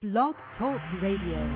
Blog Talk Radio.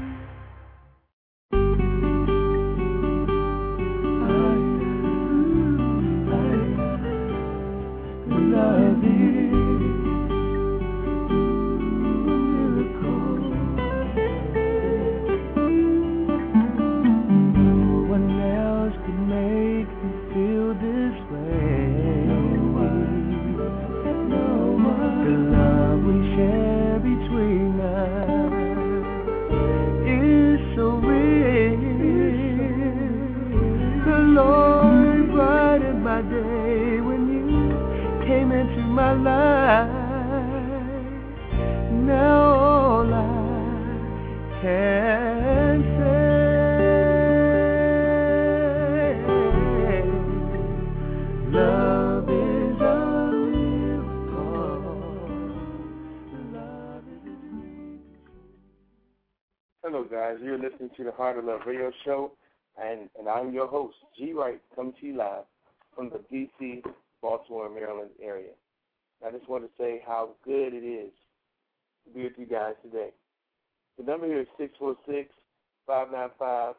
Hello, guys. You're listening to the Heart of Love Radio Show, and I'm your host, G. Wright, coming to you live from the D.C., Baltimore, Maryland area. I just want to say how good it is to be with you guys today. The number here is 646-595-4311.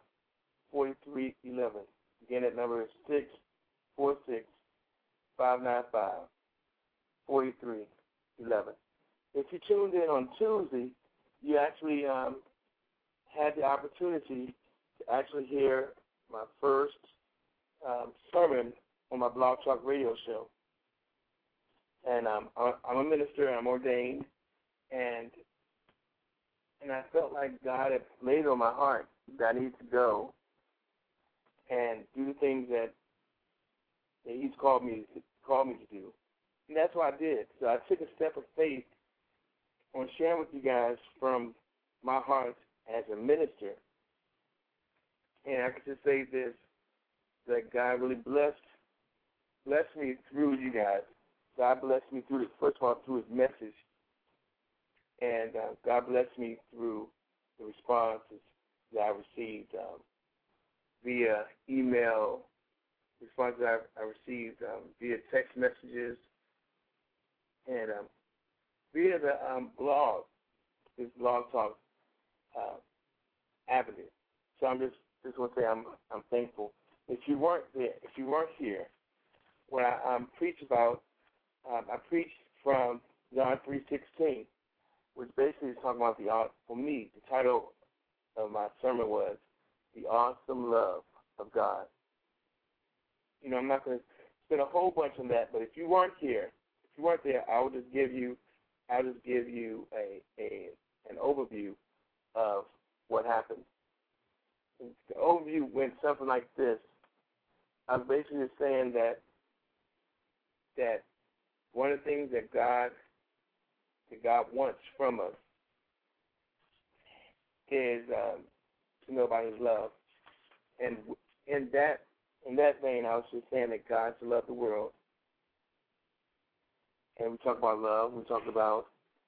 Again, that number is 646-595-4311. If you tuned in on Tuesday, you actually had the opportunity to actually hear my first sermon on my Blog Talk Radio show. And I'm a minister, and I'm ordained, and I felt like God had laid on my heart that I need to go and do the things that He's called me to do. And that's what I did. So I took a step of faith on sharing with you guys from my heart as a minister. And I could just say this, that God really blessed me through you guys. God blessed me through, first of all, through His message. And God blessed me through the responses that I received via email, responses I received via text messages, and via the blog, this Blog Talk avenue. So I'm just want to say I'm thankful. If you weren't here, when I preach about, I preached from John 3:16, which basically is talking about for me, the title of my sermon was The Awesome Love of God. You know, I'm not going to spend a whole bunch on that, but if you weren't there, I will just give you an overview of what happened. The overview went something like this. I'm basically saying that one of the things that God wants from us is to know about His love. And in that vein, I was just saying that God so loved the world. And we talked about love. We talked about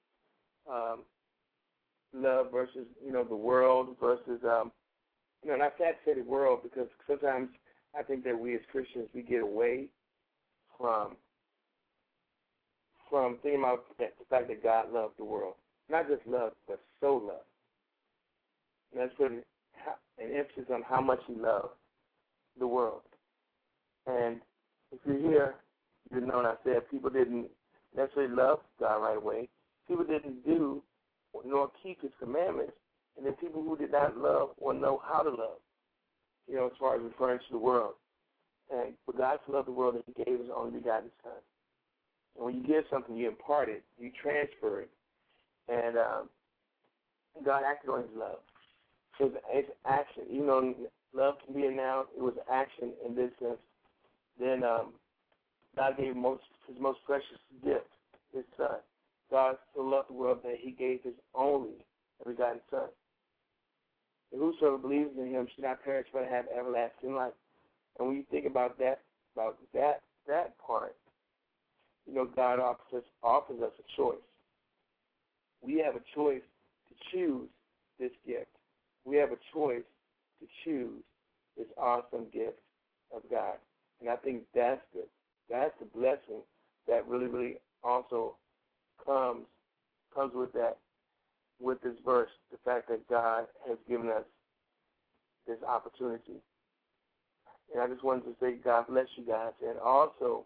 love versus, the world versus, and I say the world because sometimes I think that we as Christians, we get away from thinking about the fact that God loved the world. Not just love, but so loved. And that's putting an emphasis on how much He loved the world. And if you're here, you know what I said, people didn't necessarily love God right away. People didn't do nor keep His commandments. And then people who did not love or know how to love, as far as referring to the world. And for God to love the world, that He gave His only begotten Son. And when you give something, you impart it, you transfer it. And God acted on His love. So it's action. Even though love can be a noun, it was action in this sense. Then God gave His most precious gift, His Son. God so loved the world that He gave His only begotten Son. And whosoever believes in Him should not perish but have everlasting life. And when you think about that part, God offers us a choice. We have a choice to choose this gift. We have a choice to choose this awesome gift of God. And I think that's the blessing that really, really also comes with that with this verse, the fact that God has given us this opportunity. And I just wanted to say God bless you guys. And also,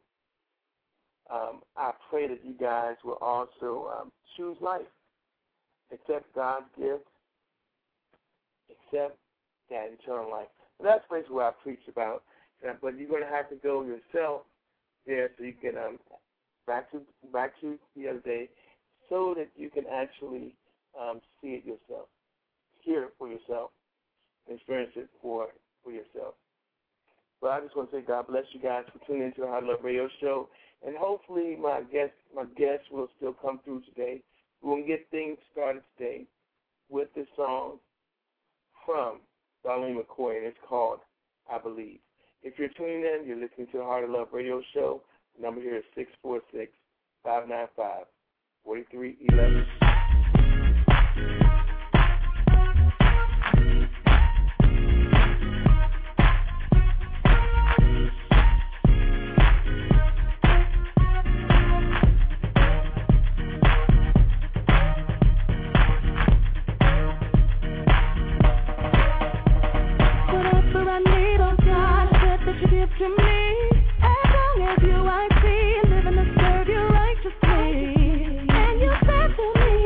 I pray that you guys will also choose life. Accept God's gift. Accept that eternal life. And that's basically what I preach about. But you're going to have to go yourself there so you can, back to the other day, so that you can actually see it yourself, hear it for yourself, experience it for yourself. But I just want to say God bless you guys for tuning into the How to Love Radio Show. And hopefully my guests will still come through today. We're going to get things started today with this song from Darlene McCoy, and it's called I Believe. If you're tuning in, you're listening to the Heart of Love Radio Show. The number here is 646-595-4311. To me, as long as you I see, living to serve you righteously. And you said to me,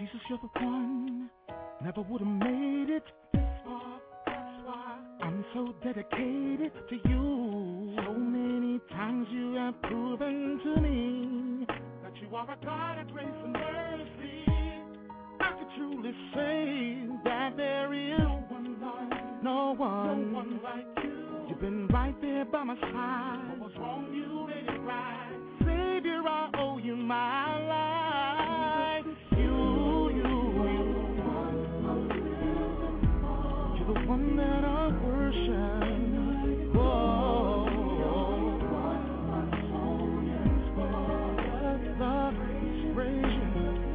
Jesus, you're the one. Never would have made it this far. That's why I'm so dedicated to you. So many times you have proven to me that you are a God of grace and mercy. I could truly say that there is no one like you. You've been right there by my side. What was wrong, you made it right. Savior, I owe you my life. You're the one that I worship. Oh, love, praise you.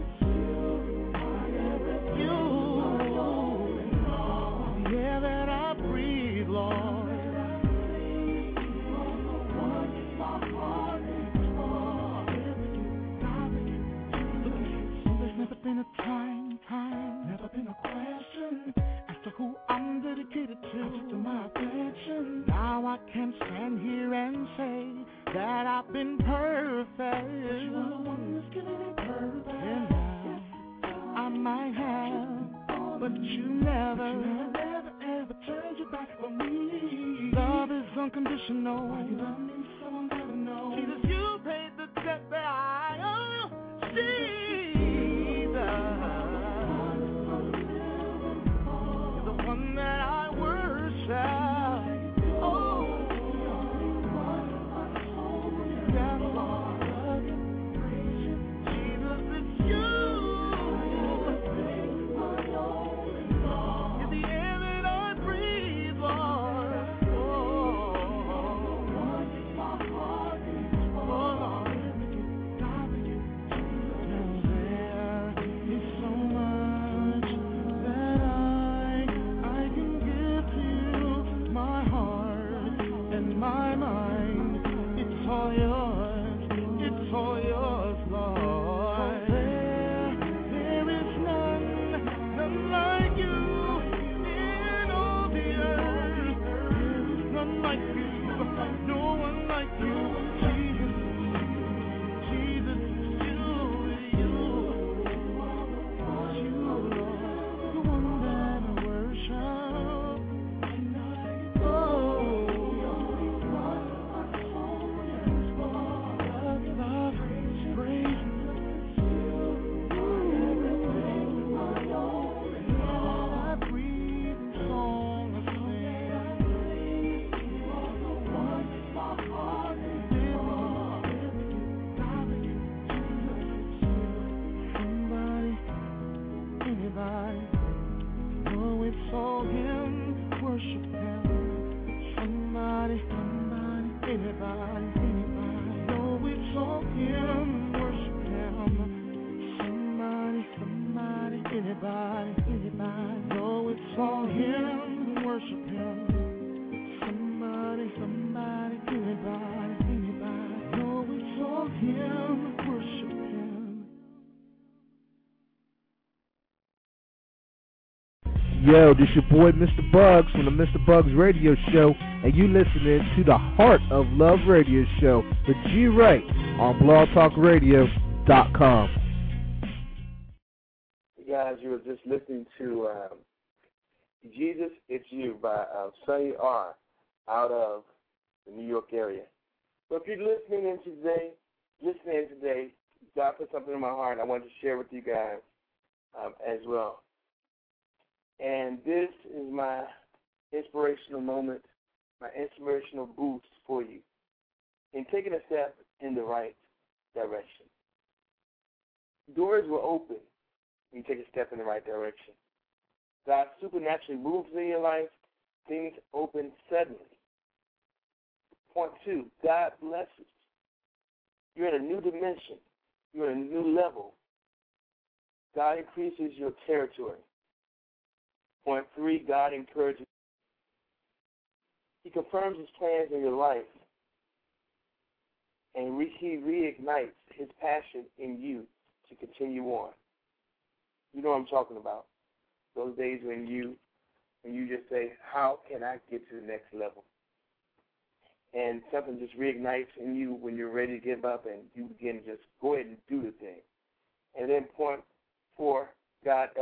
Been a time, never been a question as to who I'm dedicated to my affection. Now I can stand here and say that I've been perfect. You are the one that's giving me perfect. And I might have, but you never ever turned your back on me. Love is unconditional. Why you love me so I'll never know. Jesus, you paid the debt that I owe. You're the one that I worship. Oh, yeah, Lord. Jesus, it's you. You're the air that I breathe, Lord. Yo, this your boy Mr. Bugs from the Mr. Bugs Radio Show, and you listening to the Heart of Love Radio Show with G. Wright on blogtalkradio.com. Guys, you were just listening to Jesus, It's You by Sonny R. out of the New York area. So if you're listening today, God put something in my heart I wanted to share with you guys as well. And this is my inspirational moment, my inspirational boost for you in taking a step in the right direction. Doors will open when you take a step in the right direction. God supernaturally moves in your life. Things open suddenly. Point 2, God blesses. You're in a new dimension. You're in a new level. God increases your territory. Point 3, God encourages. He confirms his plans in your life. And he reignites his passion in you to continue on. You know what I'm talking about. Those days when you just say, how can I get to the next level? And something just reignites in you when you're ready to give up and you begin to just go ahead and do the thing. And then point 4,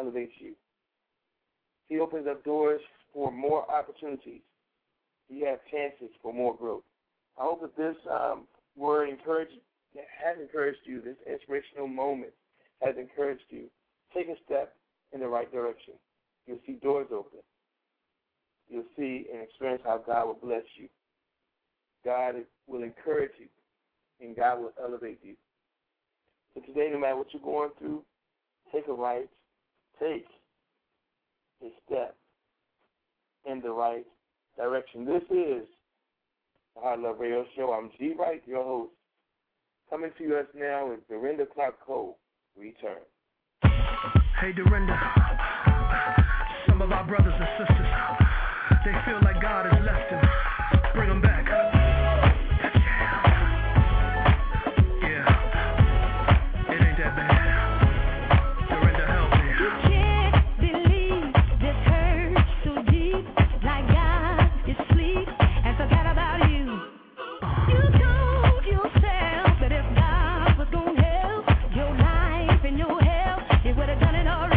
elevates you. He opens up doors for more opportunities. You have chances for more growth. I hope that this word has encouraged you, this inspirational moment has encouraged you. Take a step in the right direction. You'll see doors open. You'll see and experience how God will bless you. God will encourage you, and God will elevate you. So today, no matter what you're going through, take a step in the right direction. This is the Heart Love Radio Show. I'm G. Wright, your host. Coming to us now is Dorinda Clark Cole. Return. Hey, Dorinda. Some of our brothers and sisters, they feel like God has left them. Bring them back. Yeah. It ain't that bad. Dorinda, help me. You can't believe this hurt so deep, like God is asleep and forgot about you. You told yourself that if God was gonna help your life and your health, He would have done it already.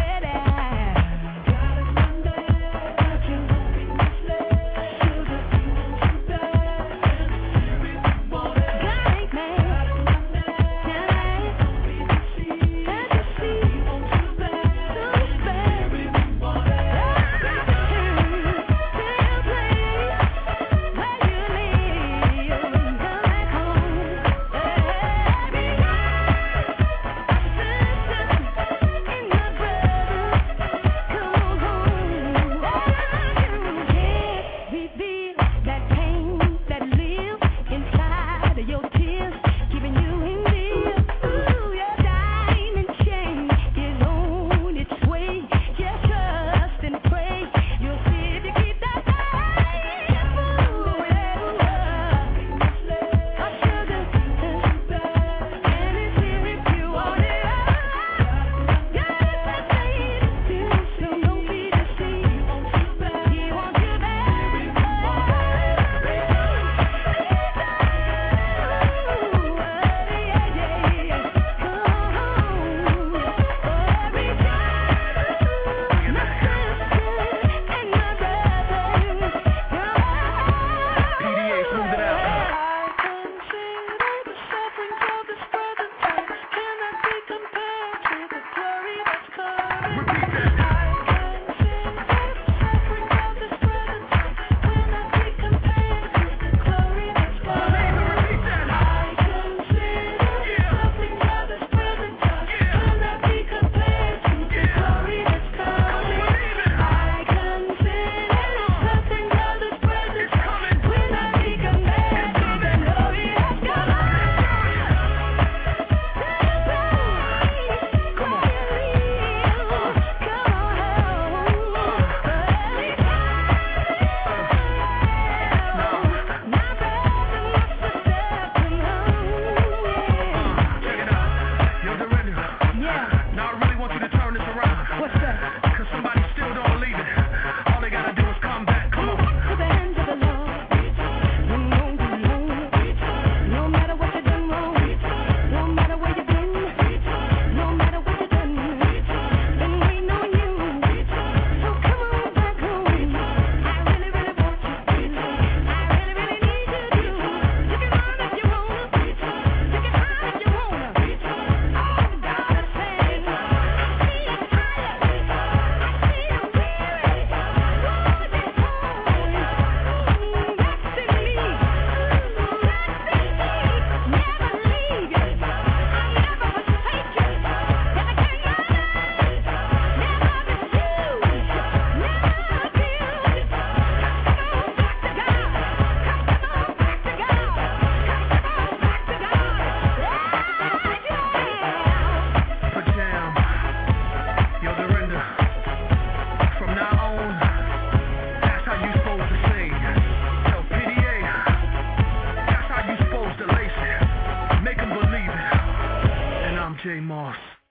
J. Moss.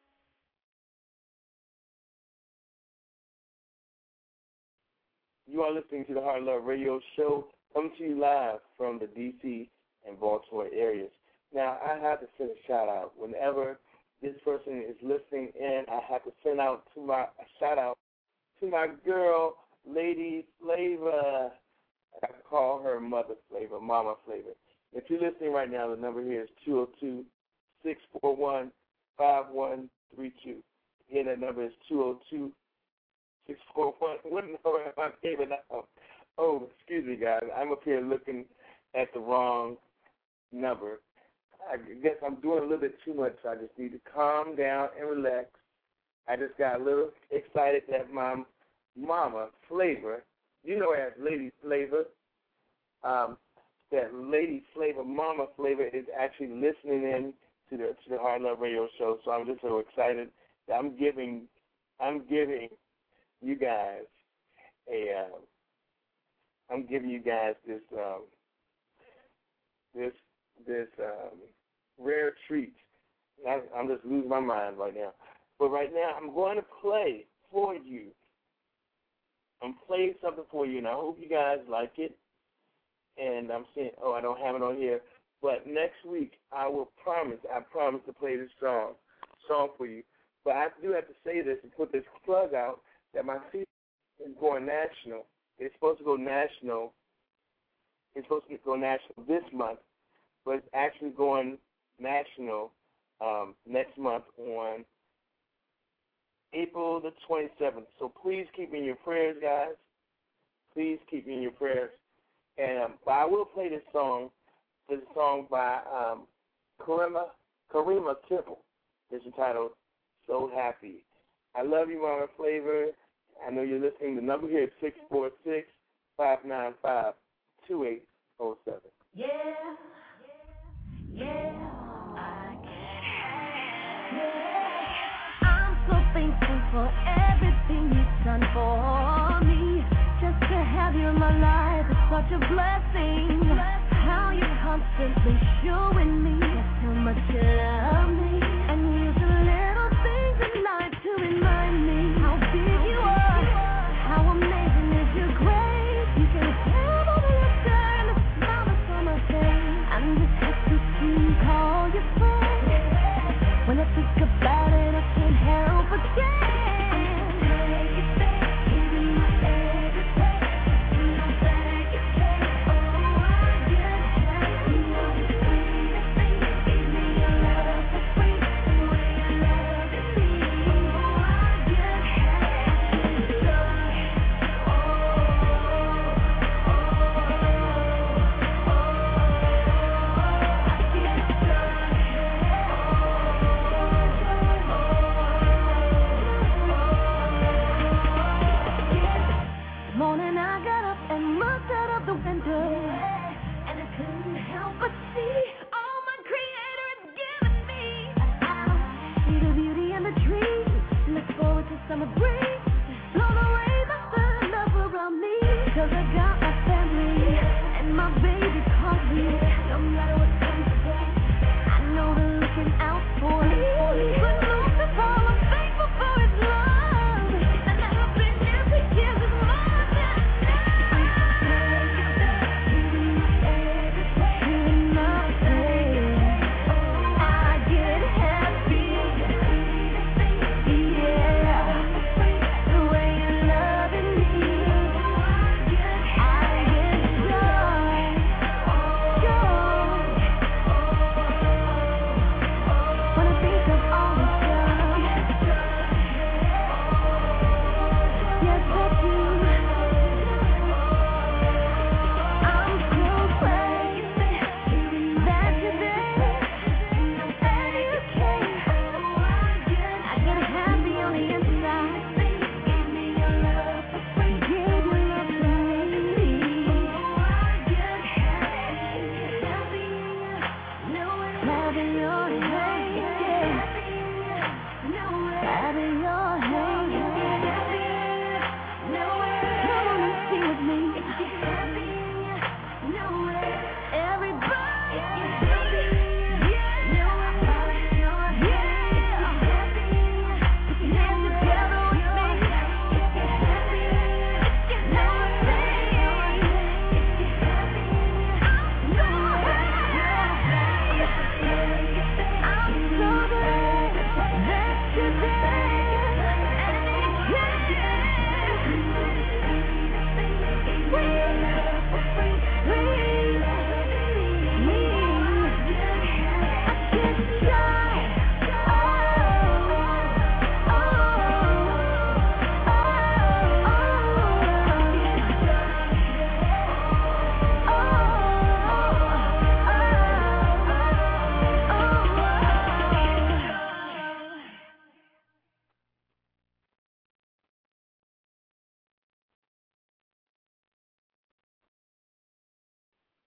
You are listening to the Heart Love Radio Show, coming to you live from the D.C. and Baltimore areas. Now, I have to send a shout-out. Whenever this person is listening in. I have to send out a shout out to my girl, Lady Flavor. I call her Mother Flavor, Mama Flavor. If you're listening right now, the number here is 202-641-5132. Again, that number is 202-641. What number am I giving out? Oh, excuse me, guys. I'm up here looking at the wrong number. I guess I'm doing a little bit too much, so I just need to calm down and relax. I just got a little excited that my Mama Flavor, you know her as Lady Flavor, that Lady Flavor, Mama Flavor, is actually listening in to the Heart Love Radio Show. So I'm just so excited that I'm giving you guys this rare treat. I'm just losing my mind right now. But right now, I'm going to play for you. I'm playing something for you, and I hope you guys like it. And I'm saying, I don't have it on here. But next week, I promise to play this song for you. But I do have to say this and put this plug out that my CD is going national. It's supposed to go national. It's supposed to go national this month, but it's actually going national next month on April the 27th. So please keep me in your prayers, guys. Please keep me in your prayers. And but I will play this song. This song by Karima Temple. It's entitled "So Happy." I love you, Mama Flavor. I know you're listening. The number here is 646-595-2807. Yeah. I'm so thankful for everything you've done for me. Just to have you in my life is such a blessing. How you're constantly showing me just how much you love me. And use the little things in life to remind me how big you are. How amazing is your grace. You can tell by the laughter and the smile that's on my face. I'm just happy to call you friend. When I think about it, I can't help but dance. Sweet.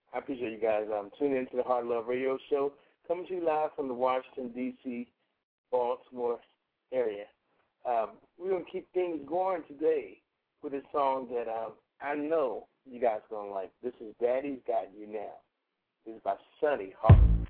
I appreciate you guys tuning into the Heart of Love Radio Show, coming to you live from the Washington, D.C., Baltimore area. We're going to keep things going today with a song that I know you guys are going to like. This is Daddy's Got You Now. This is by Sonny Hawkins.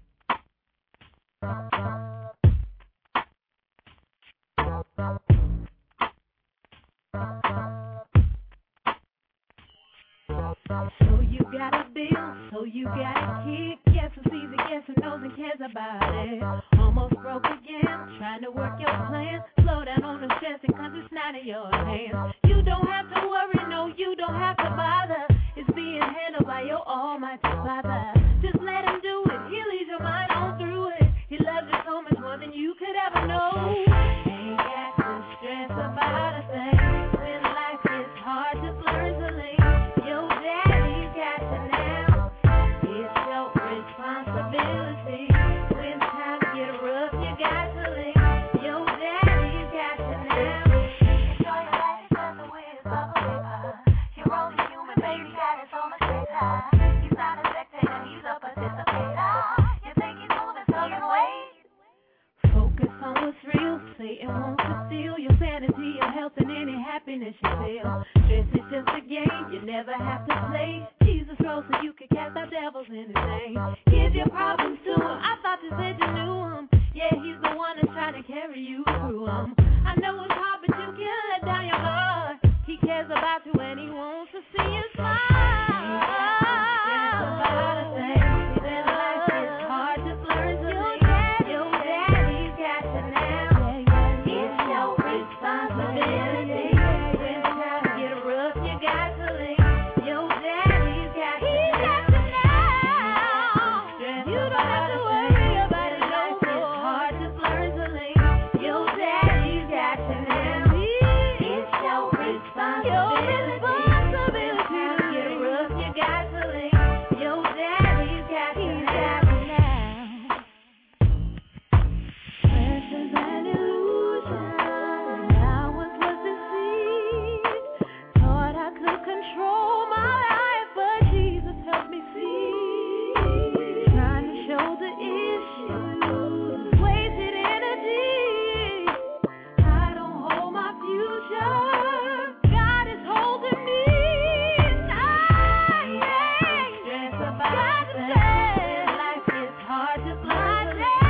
So you got a bill, so you got a kick. Yes, who sees it, yes, who knows and cares about it. Almost broke again, trying to work your plan. Slow down on the stressing, cause it's not in your hands. You don't have to worry, no, you don't have to bother. It's being handled by your almighty Father. Just let him do it, he'll ease your mind on through it. He loves you so much more than you could ever know. Ain't got to stress about a thing. When life is hard, just learn to lean. Your daddy's got you now. It's your responsibility. When times get rough, you got to lean. Your daddy's got you now. Enjoy your life just the way it's up on paper. You're only human, baby, got it so much greater. He's not a spectator, he's a participator. You think he's moving, so you wait. Focus on what's real. Satan wants to steal your sanity, your health, and any happiness you feel. Stress is just a game you never have to play. Jesus rose so you can cast out devils in his name. Give your problems to him. I thought you said you knew him. Yeah, he's the one that's trying to carry you through him. I know it's hard, but you can't let down your guard. He cares about you and he wants to see you smile. Stress about a thing. When life is hard, just learn to lean. Your daddy's got you now. It's your responsibility. When times get rough, you got to lean. Your daddy's got you now. You don't have to worry about it no more. It's hard, just learn to lean. Your daddy's got you now. It's your responsibility. When times get rough, you got to lean. Your daddy's got you now. Pressure's an illusion, and I was deceived. Thought I could control my life, but Jesus helped me see. Trying to show the issues, wasted energy. I don't hold my future. God is holding me. I ain't stressed about a thing. Life is hard, just learn to live.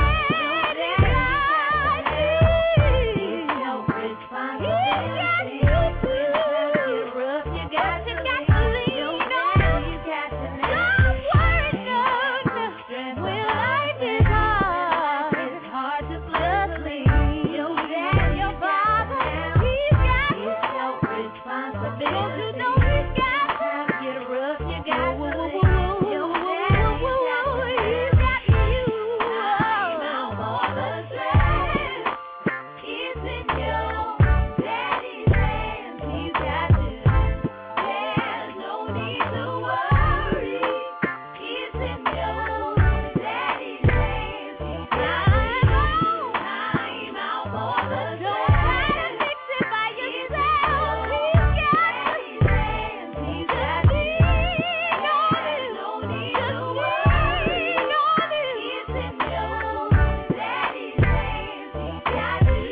It's your responsibility. When times get rough, you got to lean. Your daddy's got you now. Don't worry, no. When life is hard, just learn to lean. Your daddy, your father, he's got you. It's your responsibility. Don't you know he's got you? Times get rough, you got to lean. Your daddy's got you. No more the stress. It's in your daddy's hands. He's got you. There's no need to worry. It's in your daddy's hands. He's got you. Time out for the stress. Don't try to fix it by yourself. He's got you. He's got you. There's no need to worry. It's in your daddy's hands. He's got you.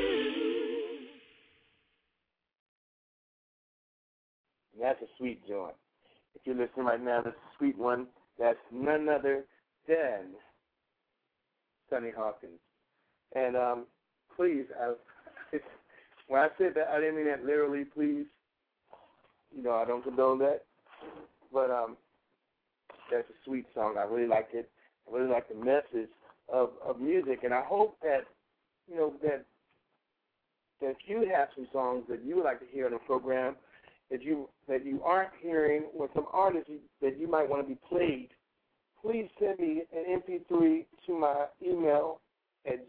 And that's a sweet joint. If you're listening right now, this is a sweet one. That's none other than Sonny Hawkins. And please, when I said that, I didn't mean that literally, please. You know, I don't condone that. But that's a sweet song. I really like it. I really like the message of music. And I hope that, you know, that you have some songs that you would like to hear on the program that you aren't hearing, or some artists that you might want to be played. Please send me an MP3 to my email at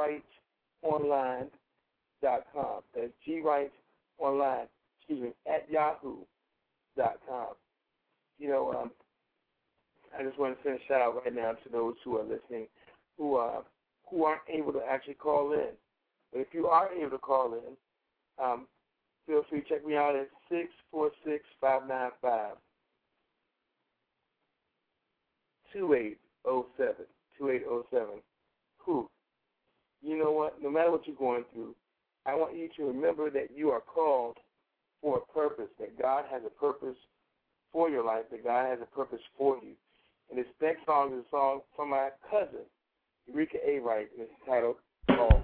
gwrightonline.com. That's gwrightonline, at yahoo.com. You know, I just want to send a shout out right now to those who are listening who aren't able to actually call in. But if you are able to call in, feel free to check me out at 646-595. 2807. 2807. Who? You know what? No matter what you're going through, I want you to remember that you are called for a purpose, that God has a purpose for your life, that God has a purpose for you. And this next song is a song from my cousin, Eureka A. Wright, and it's titled Call.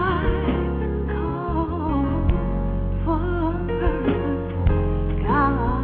God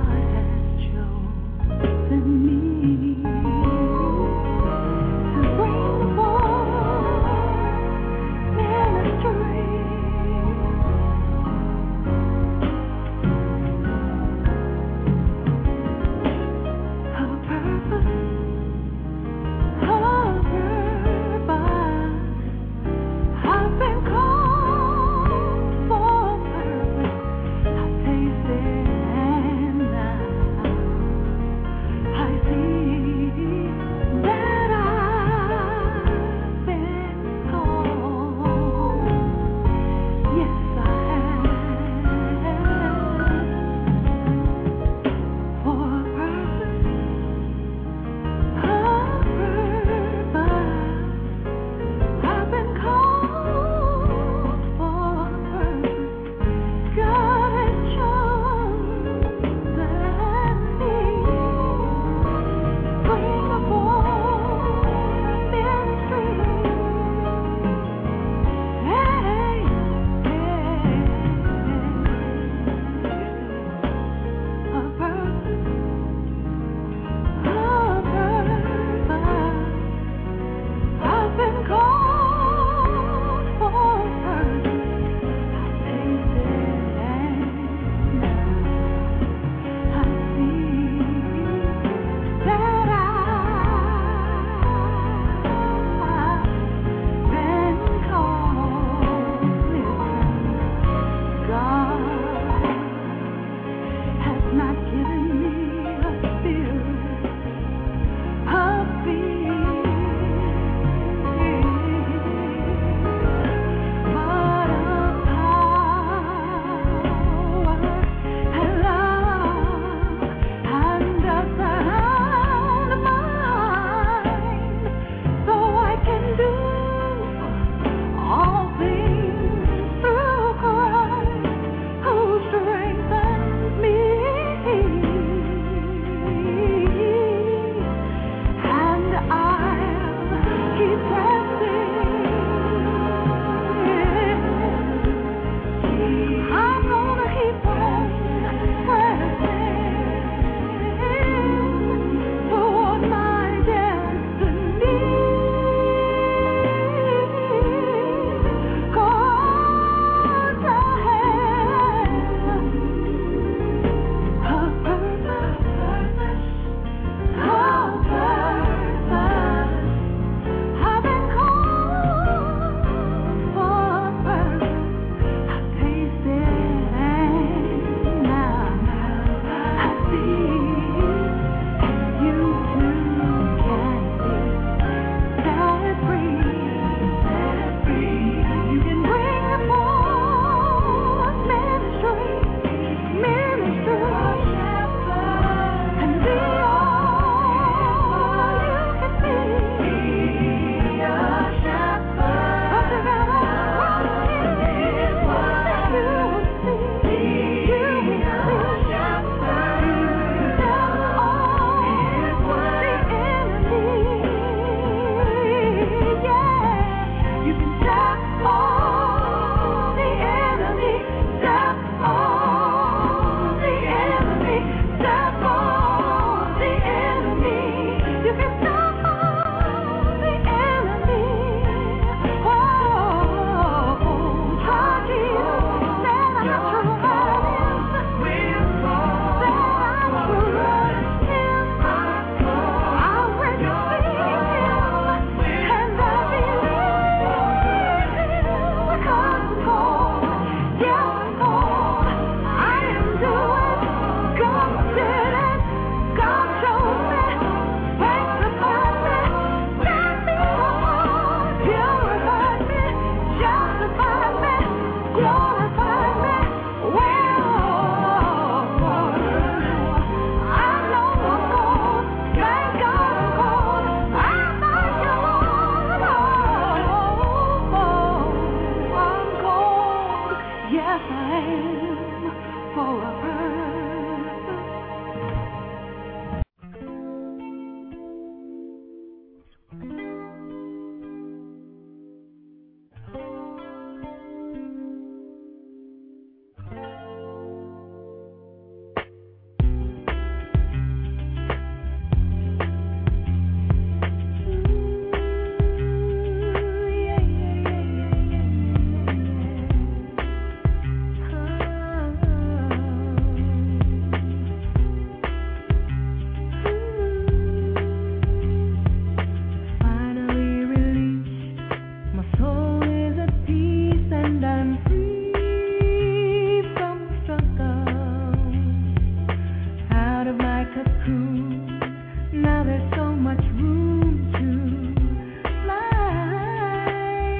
cocoon. Now there's so much room to fly.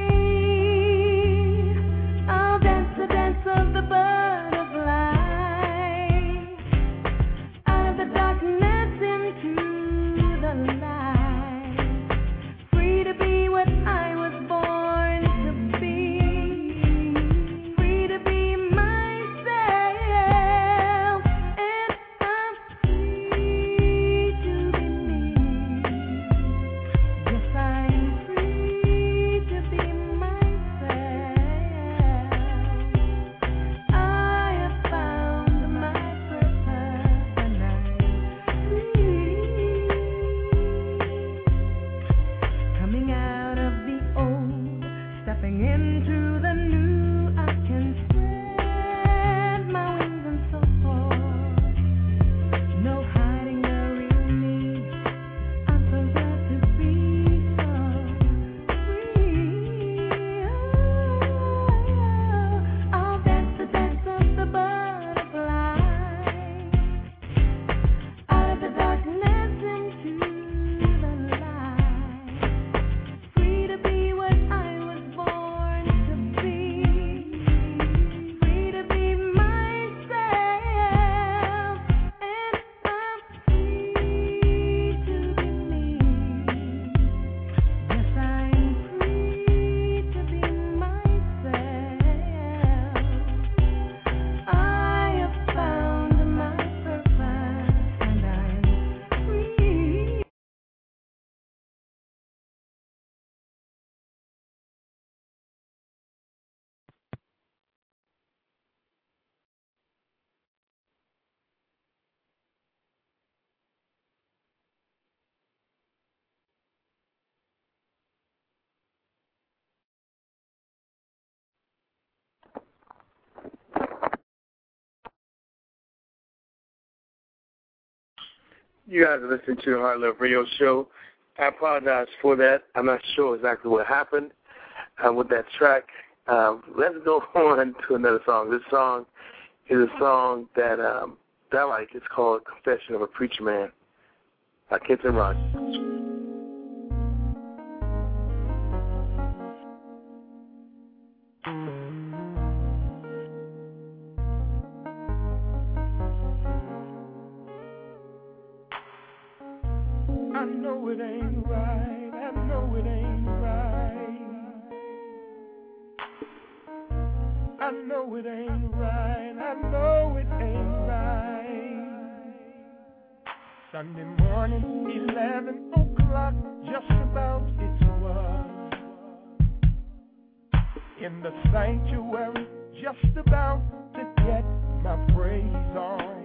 I'll dance the dance of the butterfly. Out of the darkness into the light. Free to be what I was born to be. Free to be myself. And I'm free to be me. Yes, I'm free to be myself. I have found my purpose and I'm free. Coming out of the old, stepping into the new, I can spread my wings and so forth. No hiding the real me. I'm so glad to be so free. I'll dance the dance of the butterfly. Out of the darkness into the light. Free to be what I was born to be. Free to be myself. And I'm free to be me. Yes, I'm free to be myself. I have found my purpose and I'm free. You guys are listening to the Heart Love Radio Show. I apologize for that. I'm not sure exactly what happened with that track. Let's go on to another song. This song is a song that I like. It's called Confession of a Preacher Man by Kenton Rogers. I know it ain't right. I know it ain't right. I know it ain't right. I know it ain't right. Sunday morning, 11 o'clock, just about it was. In the sanctuary, just about to get my praise on.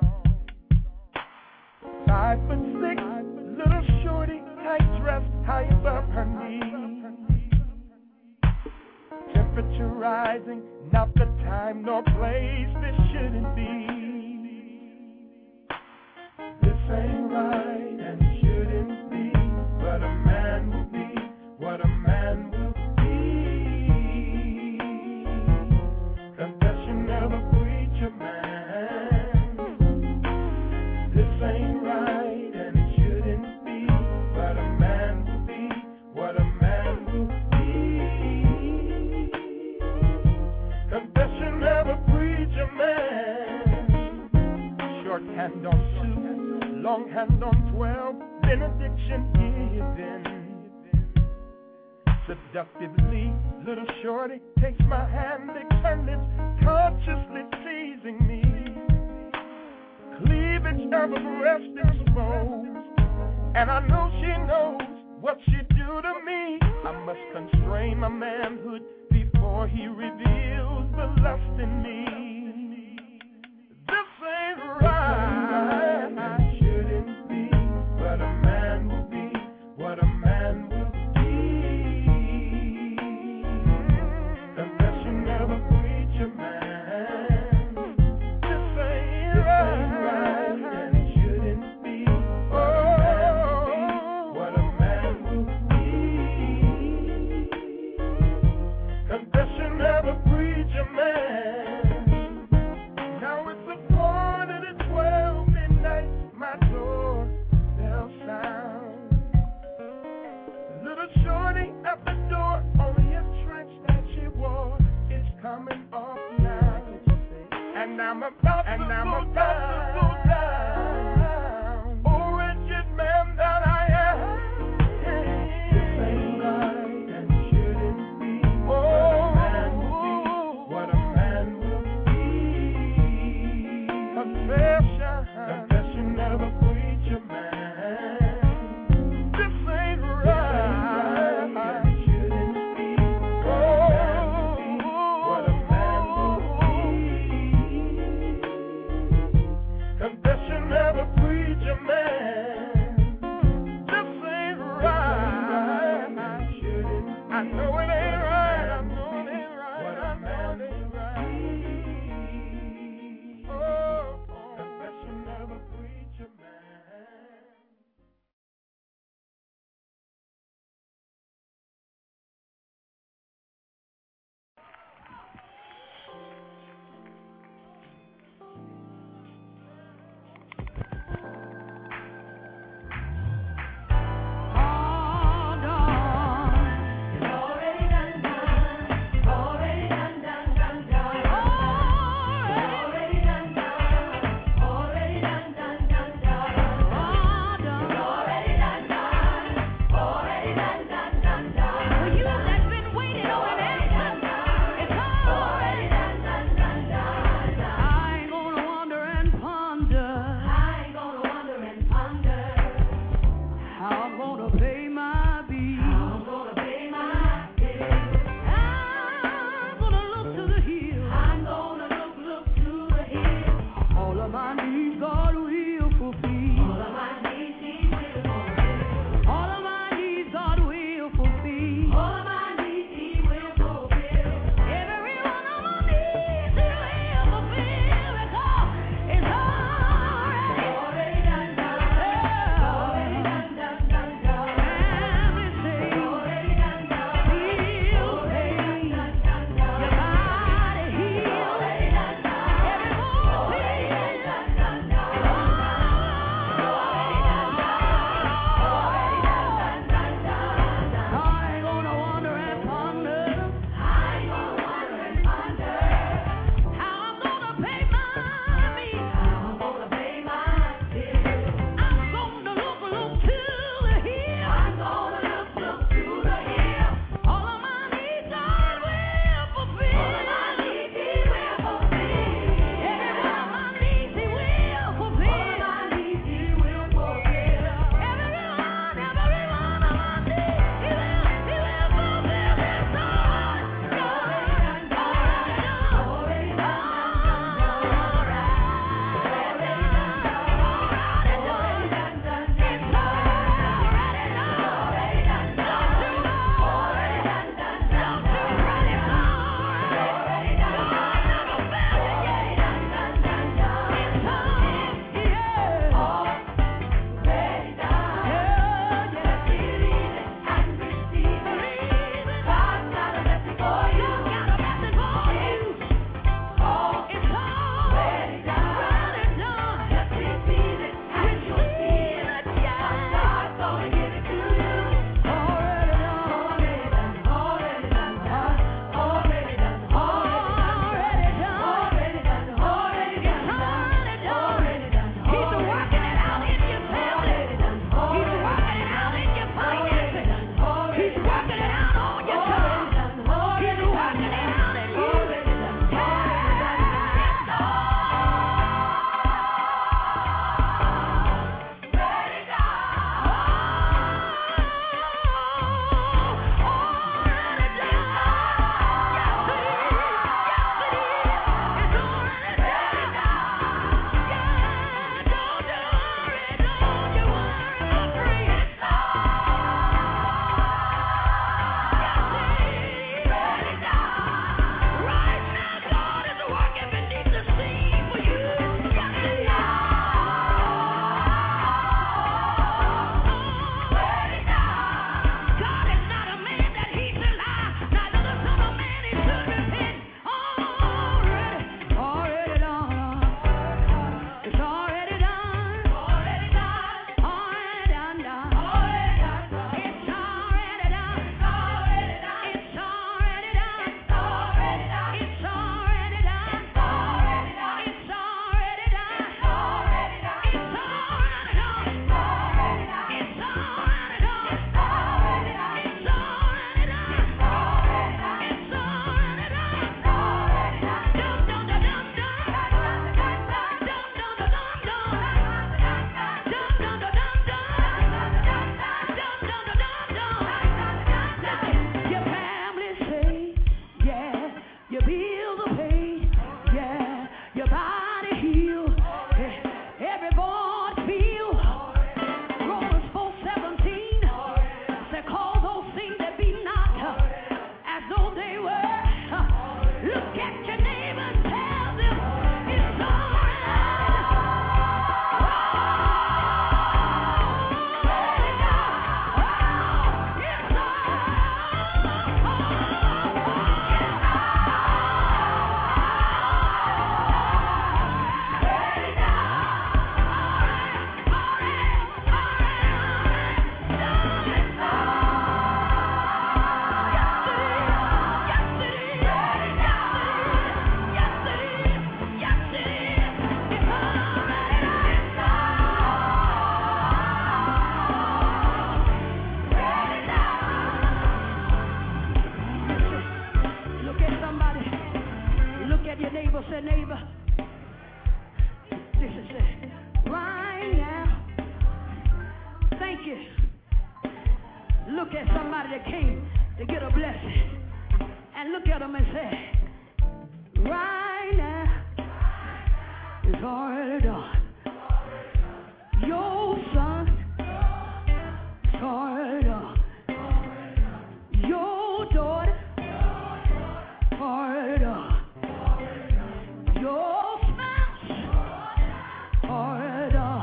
5'6", little shorty, tight dress, high above her knees. Temperature rising, not the time nor place this shouldn't be. This ain't right and it shouldn't be, but a man will be what a man will be. Confession of a preacher man. This ain't right and it shouldn't be, but a man will be what a man will be. Confession of a preacher man. Short hand on 2, long hand on 12, benediction given. Seductively, little shorty takes my hand, extended, consciously teasing me. Cleavage of a breast exposed, and I know she knows what she do to me. I must constrain my manhood before he reveals the lust in me. This ain't right. It shouldn't be, but a man will be what a man will be. Confession of a preacher man. This ain't right, and it shouldn't be, but a man will be what a man will be. Confession of a preacher man. thank you. Look at somebody that came to get a blessing. And look at them and say, right now, it's already done. Your son, it's already done. Your daughter, already done. Your spouse, already done.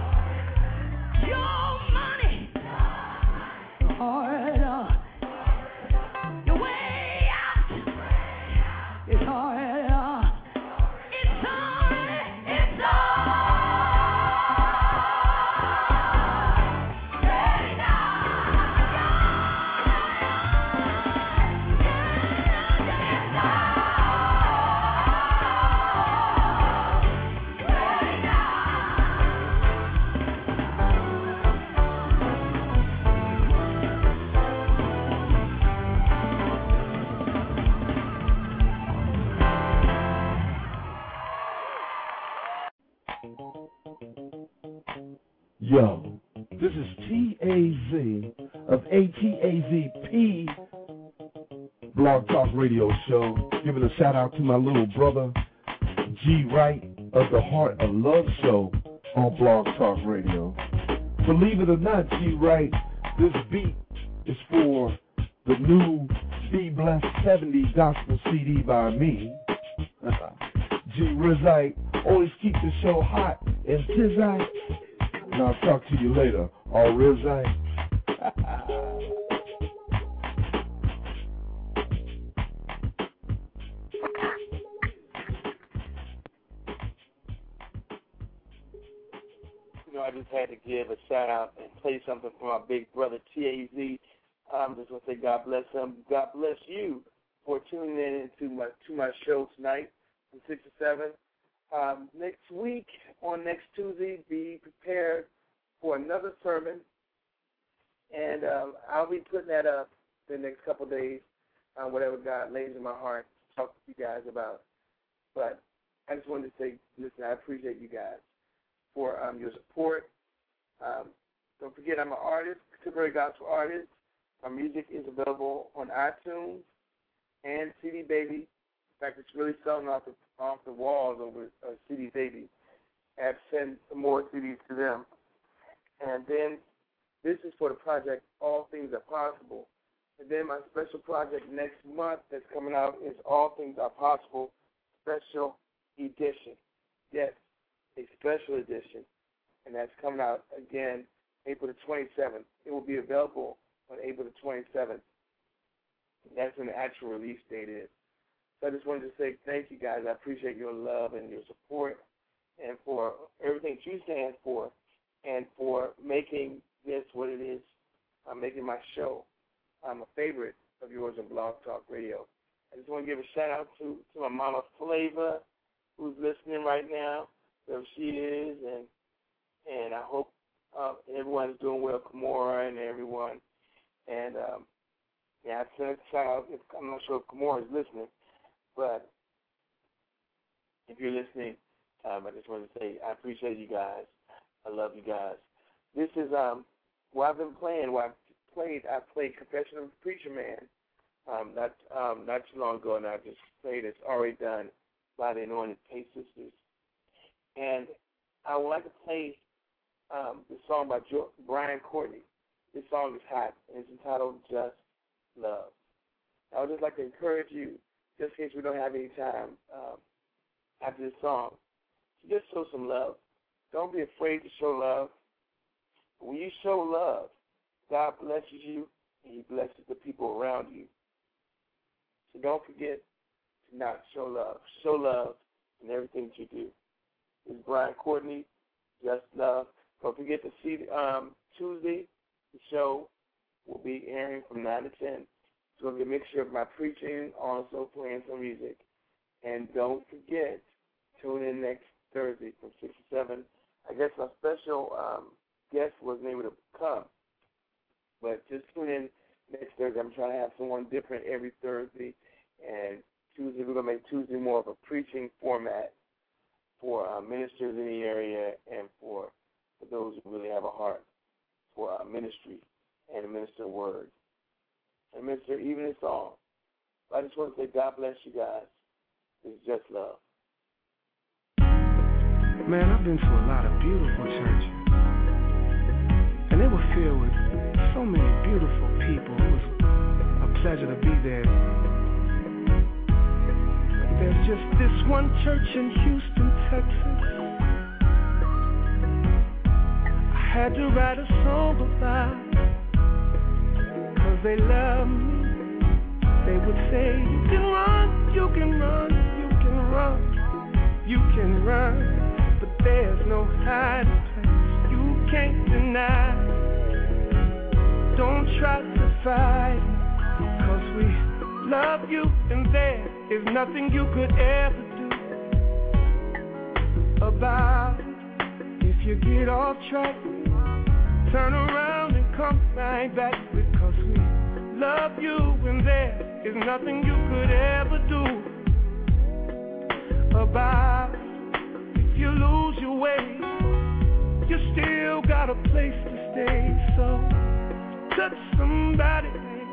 Your money, already done. Your way out, it's already done. It's already done. Yo, this is T-A-Z of ATAZP Blog Talk Radio Show, giving a shout out to my little brother, G. Wright of the Heart of Love Show on Blog Talk Radio. Believe it or not, G. Wright, this beat is for the new Be Blessed 70 gospel CD by me. G. Rizite, always keep the show hot and tizite. And I'll talk to you later. All Rizite. I just had to give a shout out and play something for my big brother T-A-Z. I'm just going to say God bless him. God bless you for tuning in to my show tonight from 6 to 7. Next week, on next Tuesday, be prepared for another sermon. And I'll be putting that up the next couple of days, whatever God lays in my heart to talk to you guys about. But I just wanted to say, listen, I appreciate you guys for your support. Don't forget, I'm an artist, contemporary gospel artist. My music is available on iTunes and CD Baby. In fact, it's really selling off the walls over CD Baby. I've sent some more CDs to them. And then this is for the project All Things Are Possible. And then my special project next month that's coming out is All Things Are Possible Special Edition. Yes, a special edition. And that's coming out again April the 27th. It will be available on April the 27th. That's when the actual release date is. So I just wanted to say thank you guys. I appreciate your love and your support and for everything you stand for and for making this what it is, making my show a favorite of yours on Blog Talk Radio. I just want to give a shout-out to my mama Flavor, who's listening right now, wherever she is, and I hope everyone's doing well, Kimora and everyone. And, I sent a shout-out. I'm not sure if Kimora is listening, but if you're listening, I just want to say I appreciate you guys. I love you guys. This is what I've been playing. I played Confession of a Preacher Man not too long ago, and I just played It's Already Done by the Anointed Pace Sisters. And I would like to play the song by Brian Courtney. This song is hot, and it's entitled Just Love. I would just like to encourage you, just in case we don't have any time after this song, to just show some love. Don't be afraid to show love. When you show love, God blesses you, and He blesses the people around you. So don't forget to not show love. Show love in everything that you do. This is Brian Courtney, Just Love. Don't forget to see Tuesday, the show will be airing from 9 to 10. It's going to be a mixture of my preaching, also playing some music. And don't forget, tune in next Thursday from 6 to 7. I guess my special guest wasn't able to come. But just tune in next Thursday. I'm trying to have someone different every Thursday. And Tuesday, we're going to make Tuesday more of a preaching format for ministers in the area and for those who really have a heart for our ministry and to minister word and minister even a song. I just want to say God bless you guys. It's just love. Man, I've been to a lot of beautiful churches, and they were filled with so many beautiful people. It was a pleasure to be there. There's just this one church in Houston, Texas. I had to write a song about, 'cause they love me. They would say, you can run, you can run, you can run, you can run. But there's no hiding place you can't deny. Don't try to fight, 'cause we love you, and there is nothing you could ever do about it. If you get off track, turn around and come right back, because we love you, and there is nothing you could ever do about it. If you lose your way, you still got a place to stay. So touch somebody,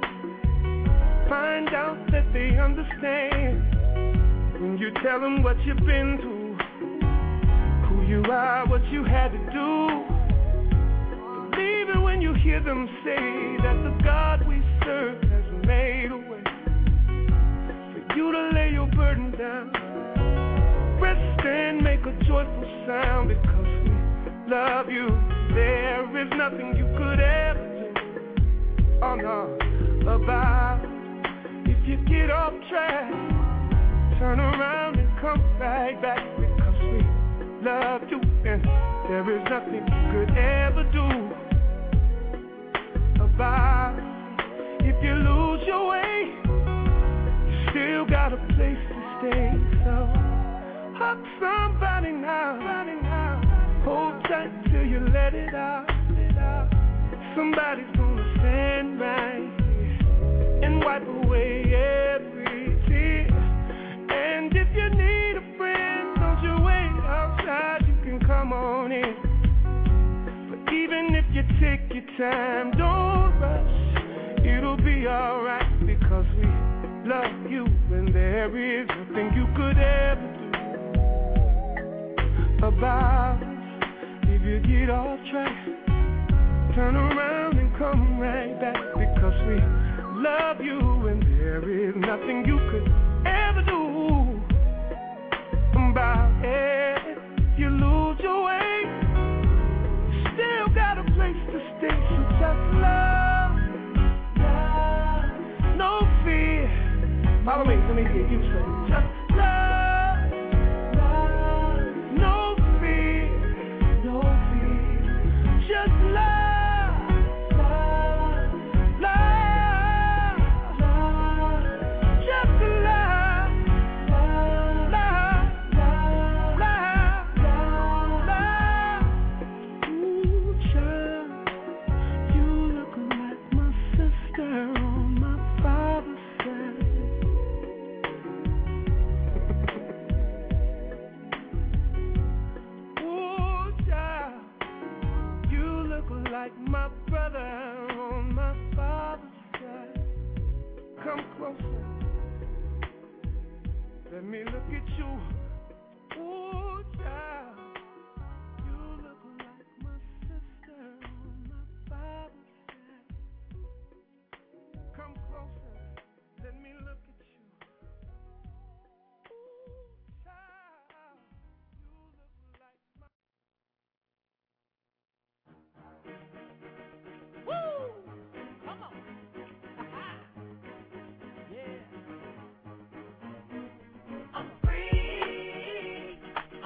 find out that they understand when you tell them what you've been through, who you are, what you had to do. Believe it when you hear them say that the God we serve has made a way for you to lay your burden down. Rest and make a joyful sound, because we love you. There is nothing you could ever do, oh no, about it. If you get off track, turn around and come right back, because we love you, and there is nothing you could ever do about it. If you lose your way, you still got a place to stay. So hug somebody now, hold tight till you let it out. Somebody's gonna stand right here and wipe away every tear. And if you need a friend, don't you wait outside, you can come on in. But even if you take your time, don't rush, it'll be alright, because we love you, and there is nothing you could ever do about it. If you get off track, turn around and come right back, because we love you, and there is nothing you could ever do about it. If you lose your way, you still got a place to stay. So just love, no fear. Follow me, let me hear you say, just love, no fear, just love. My brother on my father's side. Come closer, let me look at you. Ooh, child, you look like my sister on my father's side. Come closer, let me look at you. Ooh, child, you look like my... Woo! Come on. Yeah. I'm free.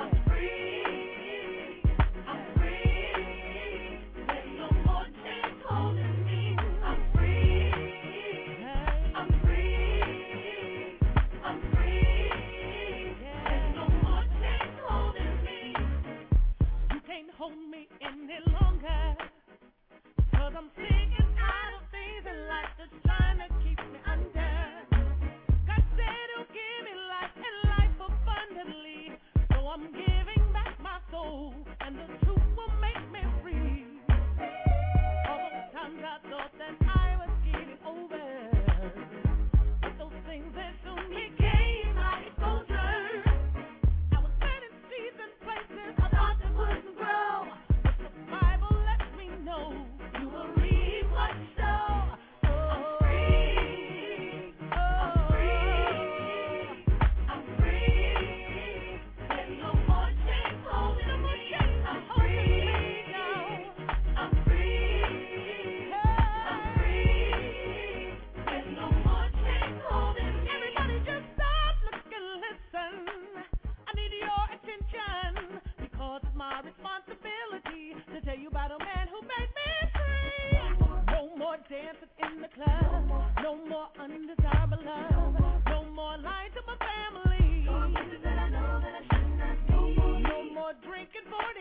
dancing in the club. No more undesirable love. No more lying to my family. No more drinking 40